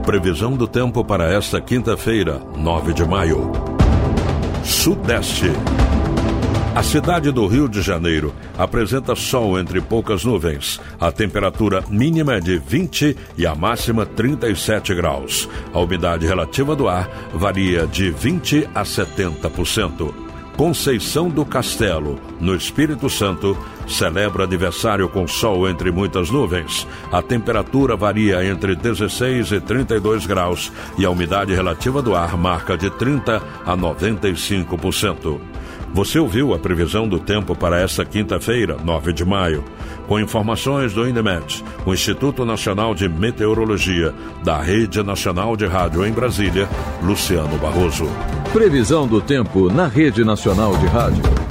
Previsão do tempo para esta quinta-feira, 9 de maio. Sudeste. A cidade do Rio de Janeiro apresenta sol entre poucas nuvens. A temperatura mínima é de 20 e a máxima 37 graus. A umidade relativa do ar varia de 20 a 70%. Conceição do Castelo, no Espírito Santo, celebra aniversário com sol entre muitas nuvens. A temperatura varia entre 16 e 32 graus e a umidade relativa do ar marca de 30 a 95%. Você ouviu a previsão do tempo para esta quinta-feira, 9 de maio, com informações do INEMET, o Instituto Nacional de Meteorologia, da Rede Nacional de Rádio em Brasília, Luciano Barroso. Previsão do tempo na Rede Nacional de Rádio.